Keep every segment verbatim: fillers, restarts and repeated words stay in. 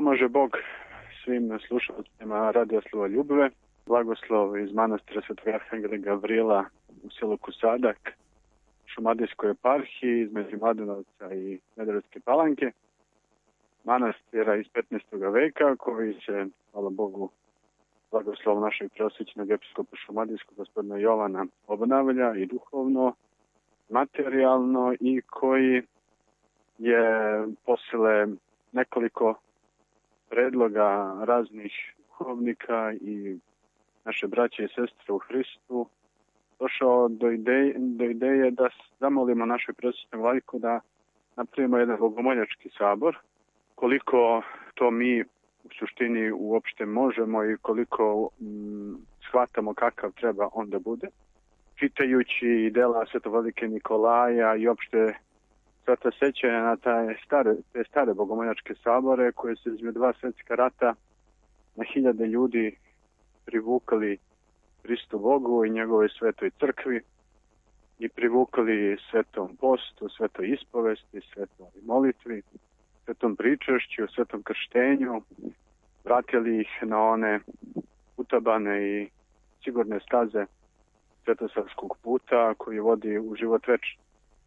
Pomaže Bog svim slušateljima Radio Slavoljubove. Blagoslov iz manastira Svetog Arhangela Gavrila u selu Kusadak, Šumadijskoj eparhiji između Mladenovca i Smederevske Palanke. Manastira iz petnaestog veka koji se, hvala Bogu, blagoslov našeg preosvećenog episkopa Šumadijskog gospodina Jovana obnavlja i duhovno, materijalno, i koji je posle nekoliko predloga raznih duhovnika i naše braće i sestre u Hristu došao do ideje, do ideje da zamolimo našeg preosvećenog vladiku da napravimo jedan bogomoljački sabor. Koliko to mi u suštini uopšte možemo i koliko m, shvatamo kakav treba on da bude. Čitajući dela svetovladike Nikolaja i opšte sva ta sećanja na taj stare, te stare bogomoljačke sabore koje su između dva svetska rata na hiljade ljudi privukali Hristu Bogu i njegovoj svetoj crkvi i privukali svetom postu, svetoj ispovesti, svetoj molitvi, svetom pričašću, svetom krštenju, vratili ih na one utabane i sigurne staze svetosavskog puta koji vodi u život večni.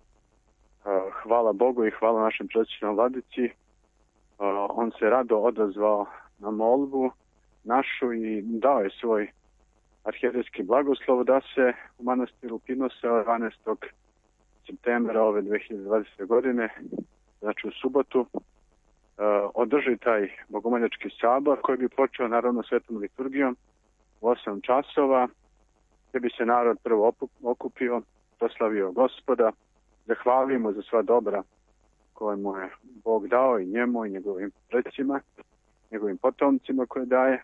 Hvala Bogu i hvala našem preosvećenom vladici. On se rado odazvao na molbu našu i dao je svoj arhijerejski blagoslov da se u manastiru Pinosa dvanaestog septembra ove dve hiljade dvadesete. godine, znači u subotu, održi taj bogomoljački sabor koji bi počeo naravno svetom liturgijom u osam časova, gdje bi se narod prvo okupio, proslavio Gospoda, zahvalimo za sva dobra koje mu je Bog dao i njemu i njegovim predsima, njegovim potomcima koje daje,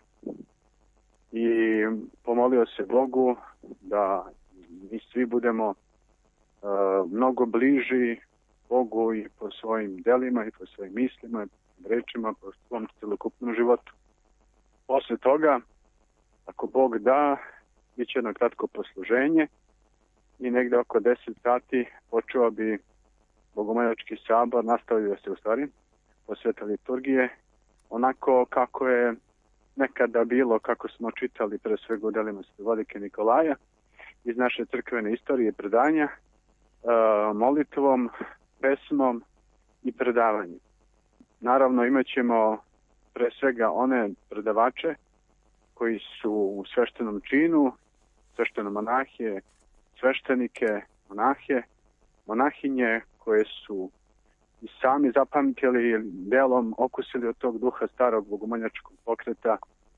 i pomolio se Bogu da mi svi budemo uh, mnogo bliži Bogu i po svojim delima i po svojim mislima, rečima, po svom celokupnom životu. Posle toga, ako Bog da, bit će jedno kratko posluženje i negde oko deset sati počeo bi bogomoljački sabor, nastavio se u stvari po svete liturgije, onako kako je nekada bilo, kako smo čitali pre svega u delima svetovladike Nikolaja iz naše crkvene istorije i predanja, molitvom, pesmom i predavanjem. Naravno imat ćemo pre svega one predavače koji su u sveštenom činu, sveštene monahe, sveštenike, monahe, monahinje koje su i sami zapamtili, delom okusili od tog duha starog bogomoljačkog pokreta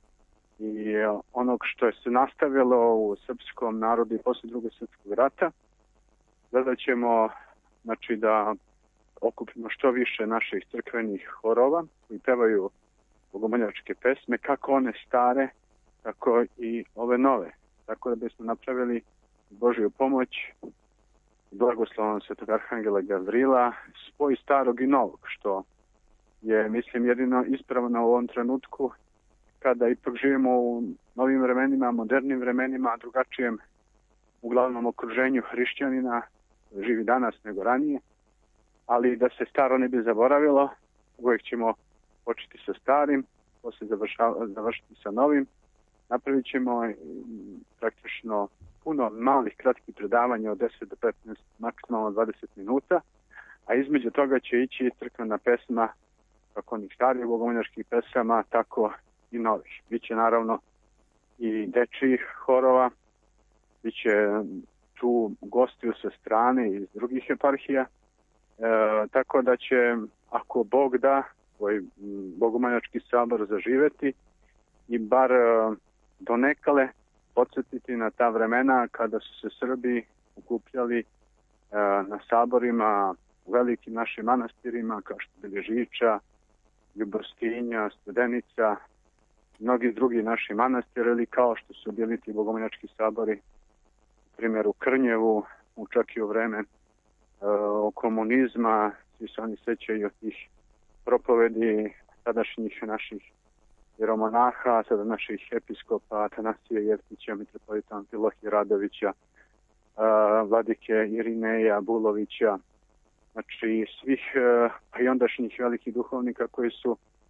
i onog što je se nastavilo u srpskom narodu i posle drugog svjetskog rata. Gledat ćemo, znači, da okupimo što više naših crkvenih horova koji pevaju bogomoljačke pesme, kako one stare, tako i ove nove. Tako da bismo napravili Božju pomoć, blagoslovom Svetog Arhangela Gavrila, spoj starog i novog, što je, mislim, jedino ispravno u ovom trenutku, kada ipak živimo u novim vremenima, modernim vremenima, drugačijem uglavnom okruženju hrišćanina, živi danas nego ranije, ali da se staro ne bi zaboravilo, uvijek ćemo početi sa starim, posle završiti sa novim. Napravit ćemo praktično puno malih kratkih predavanja od deset do petnaest, maksimalno dvadeset minuta, a između toga će ići crkvena pesma, kako onih starih bogomoljačkih pesama, tako i novih. Biće naravno i dečijih horova, biće tu gostiju sa strane iz drugih eparhija, e, tako da će, ako Bog da, ovaj bogomoljački sabor zaživeti i bar donekale podsjetiti na ta vremena kada su se Srbi okupljali e, na saborima u velikim našim manastirima kao što bili Žiča, Ljubostinja, Studenica, mnogi drugi naši manastiri, ili kao što su bili ti bogomoljački sabori, primjer u Krnjevu, u čak i u vreme e, o komunizma, svi se oni sećaju tih propovedi tadašnjih naših jeromonaha, sada naših episkopa, Atanasija Jevtića, mitropolita Amfilohija Radovića, uh, vladike Irineja Bulovića, znači svih, uh, pa i ondašnjih velikih duhovnika koji su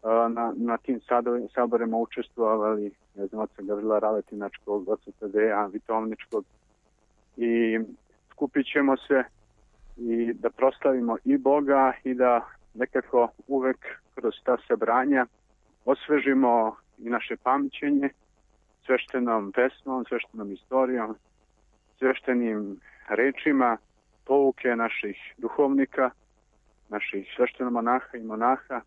na, na tim saborima učestvovali, ne znam, oca Gavrila Raletinačkog, oca Tadeja Vitovničkog, i skupit ćemo se i da proslavimo i Boga i da nekako uvek kroz ta sabranja osvežimo i naše pamćenje sveštenom pesmom, sveštenom istorijom, sveštenim rečima, pouke naših duhovnika, naših sveštenomonaha i monaha,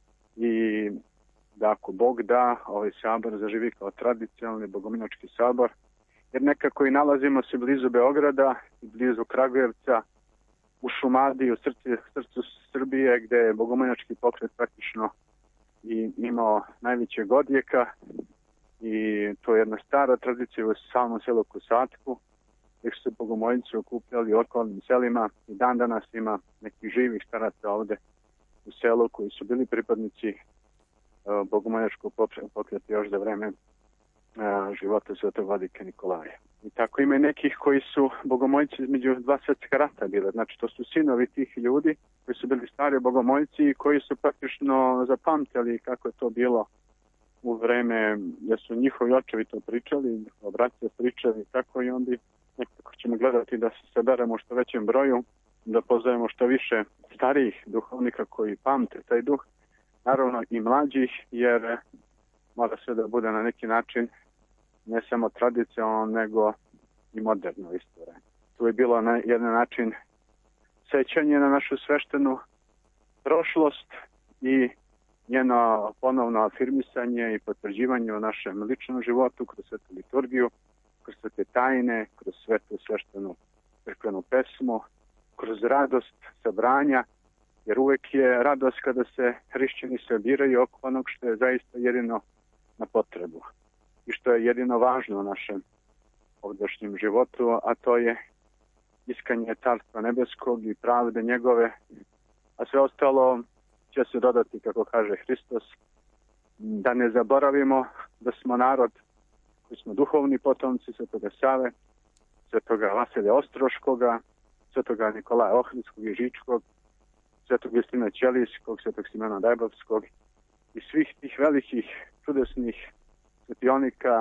i da ako Bog da, ovaj sabor zaživi kao tradicionalni bogomiljački sabor, jer nekako i nalazimo se blizu Beograda i blizu Kragujevca, u Šumadiji, u srcu, srcu Srbije, gde je bogomiljački pokret praktično i imao najvećeg odjeka, i to je jedna stara tradicija u samom selu Kosatku, gdje su se bogomoljici okupljali u okolnim selima, i dan danas ima nekih živih staraca ovde u selu koji su bili pripadnici uh, bogomoljačkog pokreta još za vreme uh, života svetog vladike Nikolaja. I tako ima i nekih koji su bogomoljici između dva svetska rata bile. Znači, to su sinovi tih ljudi koji su bili stari bogomoljici i koji su praktično zapamtili kako je to bilo u vreme, jer su njihovi očevi to pričali, braća pričali, tako, i onda nekako ćemo gledati da se saberemo što većem broju, da pozovemo što više starijih duhovnika koji pamte taj duh, naravno i mlađih, jer mora sve da bude na neki način ne samo tradicionalno, nego i moderno istorija. Tu je bilo na jedan način sećanje na našu sveštenu prošlost i njeno ponovno afirmisanje i potvrđivanje o našem ličnom životu kroz svetu liturgiju, kroz svete tajne, kroz svetu sveštenu crkvenu pesmu, kroz radost sabranja, jer uvek je radost kada se hrišćani sabiraju oko onog što je zaista jedino na potrebu i što je jedino važno u našem ovdašnjem životu, a to je iskanje Carstva nebeskog i pravde njegove, a sve ostalo će se dodati, kako kaže Hristos, da ne zaboravimo da smo narod koji smo duhovni potomci svetoga Save, svetoga Vasilija Ostroškoga, svetoga Nikolaja Ohridskog i Žičkog, svetog Justina Ćelijskog, svetog Simona Dajbovskog i svih tih velikih čudesnih svetionika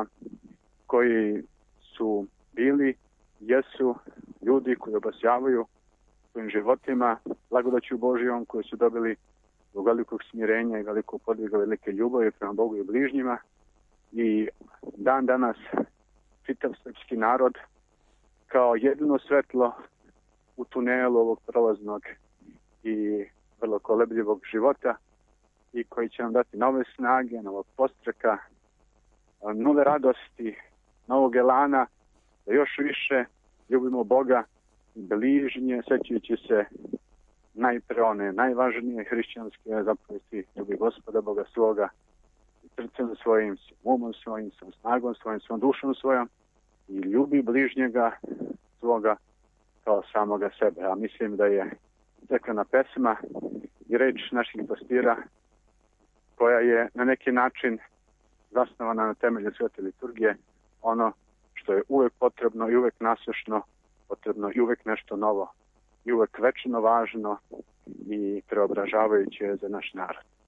koji su bili, jesu ljudi koji obasjavaju svojim životima blagodaću Božijom, koji su dobili do velikog smirenja i velikog podviga, velike ljubavi prema Bogu i bližnjima. I dan danas čitav srpski narod kao jedino svetlo u tunelu ovog prolaznog i vrlo kolebljivog života, i koji će nam dati nove snage, novog postreka, nove radosti, novog elana, da još više ljubimo Boga i bližnje, sećajući se najpre one najvažnije hrišćanske zapovesti: ljubi Gospoda Boga svoga srcem svojim, umom svojim, svom snagom svojim, svom dušom svojom, i ljubi bližnjega svoga kao samoga sebe. A mislim da je crkvena pesma i reč naših pastira, koja je na neki način zasnovana na temelju svete liturgije, ono što je uvek potrebno i uvek nasušno potrebno i uvek nešto novo i uvek večno važno i preobražavajuće za naš narod.